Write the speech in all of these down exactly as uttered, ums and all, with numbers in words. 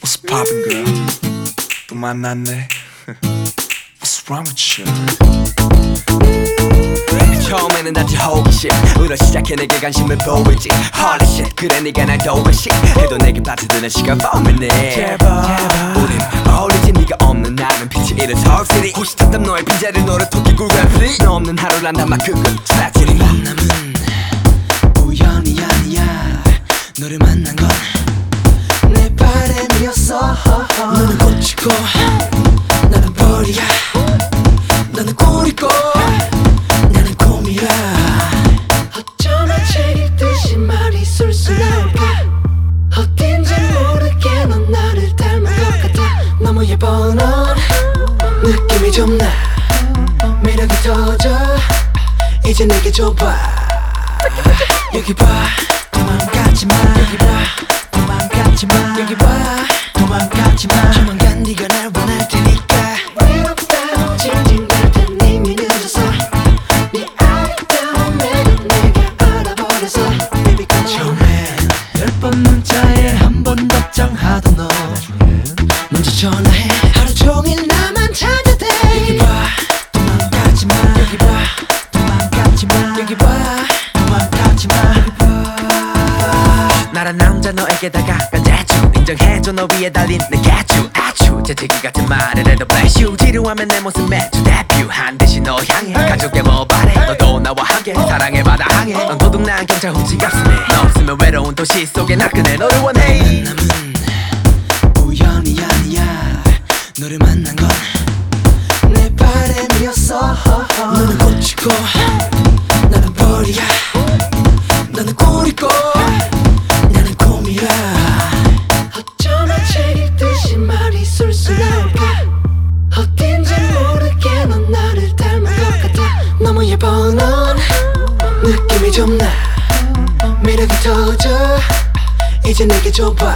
What's poppin' girl? 또 만났네. What's wrong with you? 처음에는 다들 호기심으로 시작해 내게 관심을 보이지 Holy shit 그래 네가 날 도와시 해도 내게 빠져드는 시간 뻔했네 제발 우린 어울리지 네가 없는 나는 빛이 잃은 서울시리 혹시 탔던 너의 빈자리 노래 토끼 굴간 플리 너 없는 하루란 단막 그건 트라지리 만남은 우연이 아니야 너를 만난 건 내 바람이었어 너는 꽃이고 나는 벌이야 너는 꿀이고 나는 곰이야 어쩌면 책 읽듯이 말이 술술 나올까 어딘지 모르게 넌 나를 닮은 것 같아 너무 예뻐 넌 느낌이 좀 나 매력이 터져 이제 내게 줘봐 여기 봐 도망가지마 여기 봐 도망가지마 여기 봐 도망가지마 조만간 네가 날 원할 테니까 외롭다 징징댈 땐 이미 늦었어 네 아름다운 매력 내가 알아버렸어 Baby come on 열 번 문자에 한 번 답장하던 너 먼저 전화해 하루 종일 나만 찾아대 여기 봐 도망가지마 여기 봐 도망가지마 여기 봐 도망가지마 여기 봐 나란 남자 너에게 다가간 대충 인정해줘 너 위에 달린 내 개추 아추 재채기 같은 말을 해도 bless you 지루하면 내 모습 매주 데뷔한 듯이 너 향해 가족에 뭐 바래 너도 나와 함께 사랑의 바다 항해 넌 도둑난 경찰 훔친 값이네 너 없으면 외로운 도시 속에 나그네 너를 원해 만남은 우연이 아니야 너를 만난 건 내 바람이었어 너는 꽃이고 나는 벌이야 너는 꿀이고 나는 곰이야 어쩌면 책 읽듯이 말이 술술 나올까 어딘지 모르게 넌 나를 닮은 것 같아 너무 예뻐 넌 느낌이 좀 나 매력이 터져 이제 내게 줘봐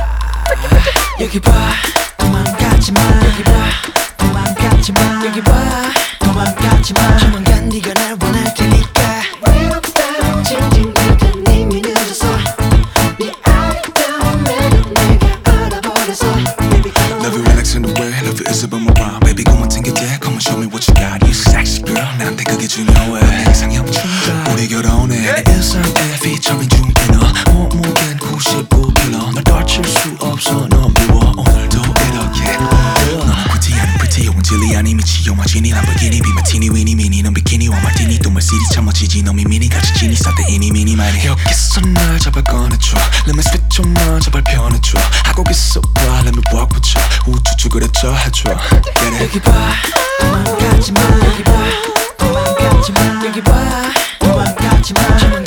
여기 봐 도망가지마 여기 봐 도망가지마 여기 봐 도망가지마 조만간 네가 날 원할 테니까 외롭다 징징댈 땐 이미 늦었어 네 아름다운 매력 내가 알아버렸어 Baby come on Love you relax in the way, love you is about my rhyme. Baby come on take it there, come on show me what you got. You sexy girl, 나한테 그게 중요해. 내 이상형 충전, 우리 결혼해. 내 일상에 피처링 중에 너 몸무게는 구십구 킬로그램. 널 떨칠 수 없어, 넌 미워. 오늘도 이렇게. 너는 pretty 아닌 pretty, 용질리 아닌 미치 용화진이 람보르기니 비마티니 위니 미니 넌 비키니와 마티니 또 말시리 참 멋지지 너 미미니 같이 지니 싸대 이니 미니 말이 여기서 날 잡아 꺼내줘 Let me switch 좀만 제발 편해줘 하고 있어 봐 Let me walk with you 우쭈쭈 그랬죠 해줘 Get it 여기 봐 도망가지마 여기 봐 도망가지마 여기 봐 도망가지마